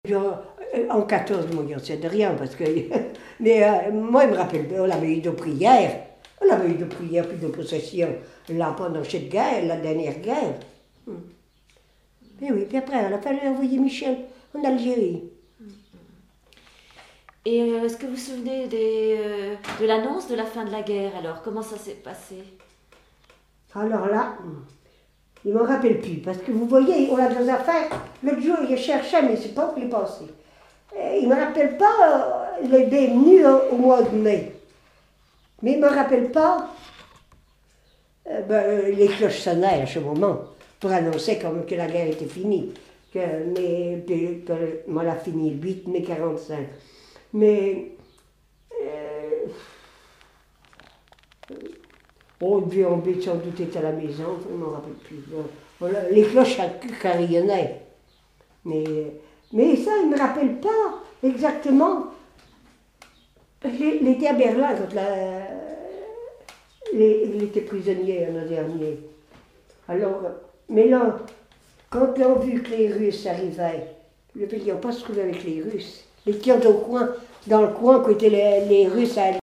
En 14, moi, j'en sais de rien, parce que... Mais moi, je me rappelle, on avait eu de prières. On avait eu de prières, puis de possessions, là, pendant cette guerre, la dernière guerre. Et oui, puis après, on a fallu envoyer Michel en Algérie. Et est-ce que vous vous souvenez de l'annonce de la fin de la guerre alors? Comment ça s'est passé? Alors là, il ne m'en rappelle plus, parce que vous voyez, on a des affaires. L'autre jour, il cherchait, mais c'est pas où il est passé. Il ne me rappelle pas, il est venu au mois de mai. Mais il ne me rappelle pas, les cloches sonnaient à ce moment, pour annoncer comme que la guerre était finie. On l'a fini le 8 mai 45. Mais... on devait sans doute être à la maison, je ne m'en rappelle plus. Les cloches carillonnaient. Mais ça, il ne me rappelle pas exactement. Il était à Berlin quand il était prisonnier l'an dernier. Alors, mais là, quand on a vu que les Russes arrivaient, le pays n'a pas se trouvé avec les Russes. Ils étaient dans le coin où étaient les Russes à